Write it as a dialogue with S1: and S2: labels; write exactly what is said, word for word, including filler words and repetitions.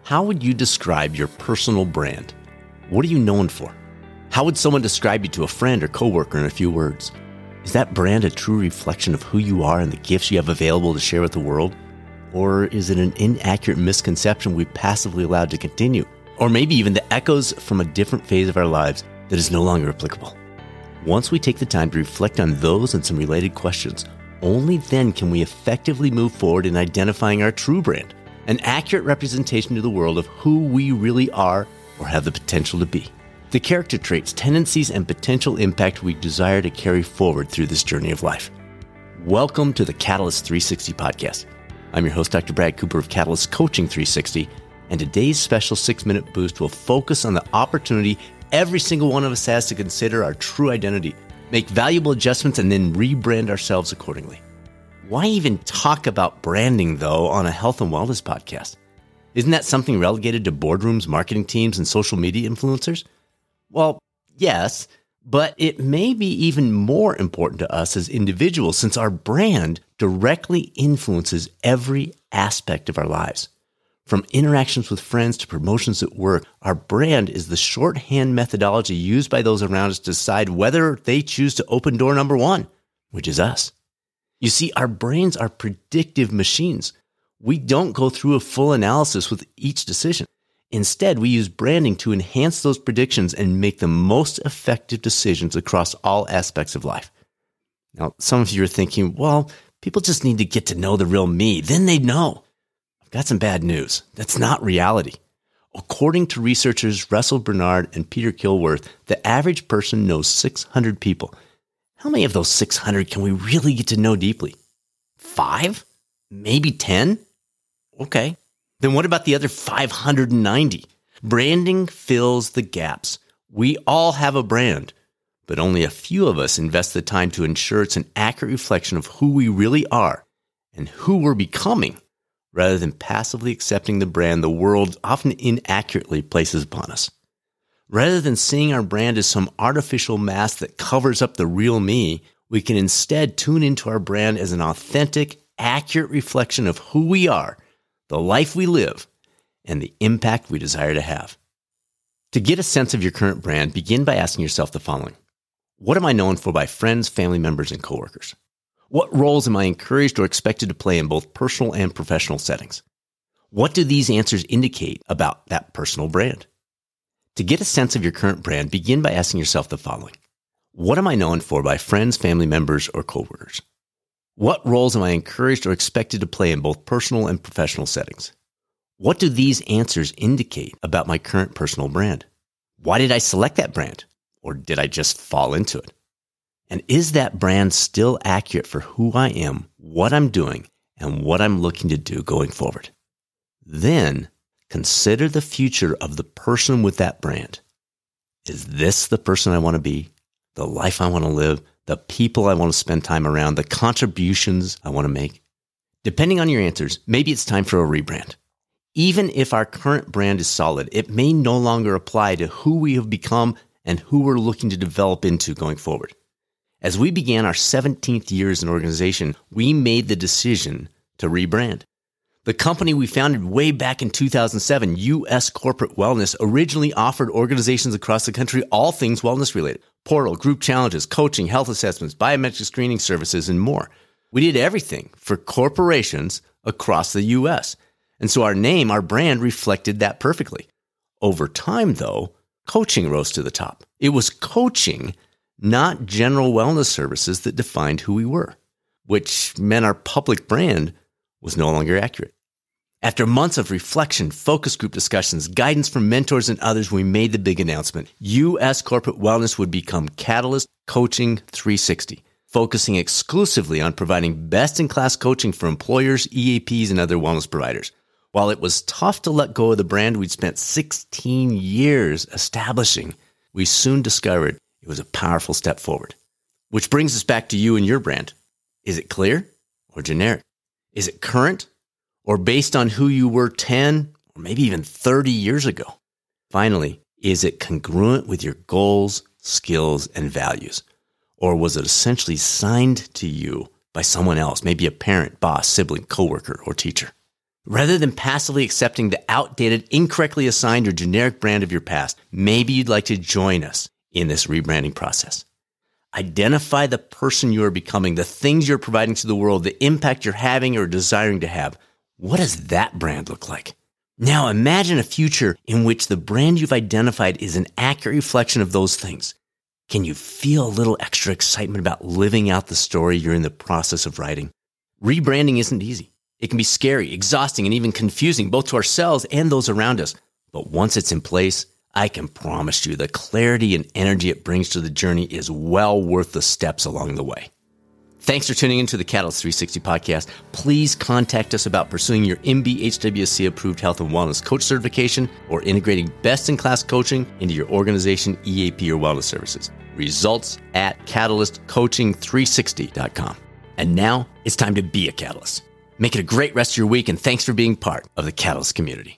S1: How would you describe your personal brand? What are you known for? How would someone describe you to a friend or coworker in a few words? Is that brand a true reflection of who you are and the gifts you have available to share with the world? Or is it an inaccurate misconception we passively allowed to continue? Or maybe even the echoes from a different phase of our lives that is no longer applicable? Once we take the time to reflect on those and some related questions, only then can we effectively move forward in identifying our true brand, an accurate representation to the world of who we really are or have the potential to be. The character traits, tendencies, and potential impact we desire to carry forward through this journey of life. Welcome to the Catalyst three sixty podcast. I'm your host, Doctor Brad Cooper of Catalyst Coaching three sixty, and today's special six-minute boost will focus on the opportunity every single one of us has to consider our true identity, make valuable adjustments, and then rebrand ourselves accordingly. Why even talk about branding, though, on a health and wellness podcast? Isn't that something relegated to boardrooms, marketing teams, and social media influencers? Well, yes, but it may be even more important to us as individuals since our brand directly influences every aspect of our lives. From interactions with friends to promotions at work, our brand is the shorthand methodology used by those around us to decide whether they choose to open door number one, which is us. You see, our brains are predictive machines. We don't go through a full analysis with each decision. Instead, we use branding to enhance those predictions and make the most effective decisions across all aspects of life. Now, some of you are thinking, well, people just need to get to know the real me. Then they'd know. I've got some bad news. That's not reality. According to researchers Russell Bernard and Peter Kilworth, the average person knows six hundred people. How many of those six hundred can we really get to know deeply? Five? Maybe ten? Okay. Then what about the other five hundred ninety? Branding fills the gaps. We all have a brand, but only a few of us invest the time to ensure it's an accurate reflection of who we really are and who we're becoming, rather than passively accepting the brand the world often inaccurately places upon us. Rather than seeing our brand as some artificial mask that covers up the real me, we can instead tune into our brand as an authentic, accurate reflection of who we are, the life we live, and the impact we desire to have. To get a sense of your current brand, begin by asking yourself the following. What am I known for by friends, family members, and coworkers? What roles am I encouraged or expected to play in both personal and professional settings? What do these answers indicate about that personal brand? To get a sense of your current brand, begin by asking yourself the following. What am I known for by friends, family members, or coworkers? What roles am I encouraged or expected to play in both personal and professional settings? What do these answers indicate about my current personal brand? Why did I select that brand? Or did I just fall into it? And is that brand still accurate for who I am, what I'm doing, and what I'm looking to do going forward? Then, consider the future of the person with that brand. Is this the person I want to be, the life I want to live, the people I want to spend time around, the contributions I want to make? Depending on your answers, maybe it's time for a rebrand. Even if our current brand is solid, it may no longer apply to who we have become and who we're looking to develop into going forward. As we began our seventeenth year as an organization, we made the decision to rebrand. The company we founded way back in two thousand seven, U S Corporate Wellness, originally offered organizations across the country all things wellness related. Portal, group challenges, coaching, health assessments, biometric screening services, and more. We did everything for corporations across the U S. And so our name, our brand reflected that perfectly. Over time, though, coaching rose to the top. It was coaching, not general wellness services, that defined who we were, which meant our public brand was no longer accurate. After months of reflection, focus group discussions, guidance from mentors and others, we made the big announcement. U S Corporate Wellness would become Catalyst Coaching three sixty, focusing exclusively on providing best-in-class coaching for employers, E A Ps, and other wellness providers. While it was tough to let go of the brand we'd spent sixteen years establishing, we soon discovered it was a powerful step forward. Which brings us back to you and your brand. Is it clear or generic? Is it current or based on who you were ten or maybe even thirty years ago? Finally, is it congruent with your goals, skills, and values? Or was it essentially signed to you by someone else, maybe a parent, boss, sibling, coworker, or teacher? Rather than passively accepting the outdated, incorrectly assigned, or generic brand of your past, maybe you'd like to join us in this rebranding process. Identify the person you are becoming, the things you're providing to the world, the impact you're having or desiring to have. What does that brand look like? Now imagine a future in which the brand you've identified is an accurate reflection of those things. Can you feel a little extra excitement about living out the story you're in the process of writing? Rebranding isn't easy. It can be scary, exhausting, and even confusing, both to ourselves and those around us. But once it's in place, I can promise you the clarity and energy it brings to the journey is well worth the steps along the way. Thanks for tuning into the Catalyst three sixty podcast. Please contact us about pursuing your M B H W C approved health and wellness coach certification or integrating best-in-class coaching into your organization, E A P, or wellness services. Results at catalyst coaching three sixty dot com. And now it's time to be a catalyst. Make it a great rest of your week, and thanks for being part of the Catalyst community.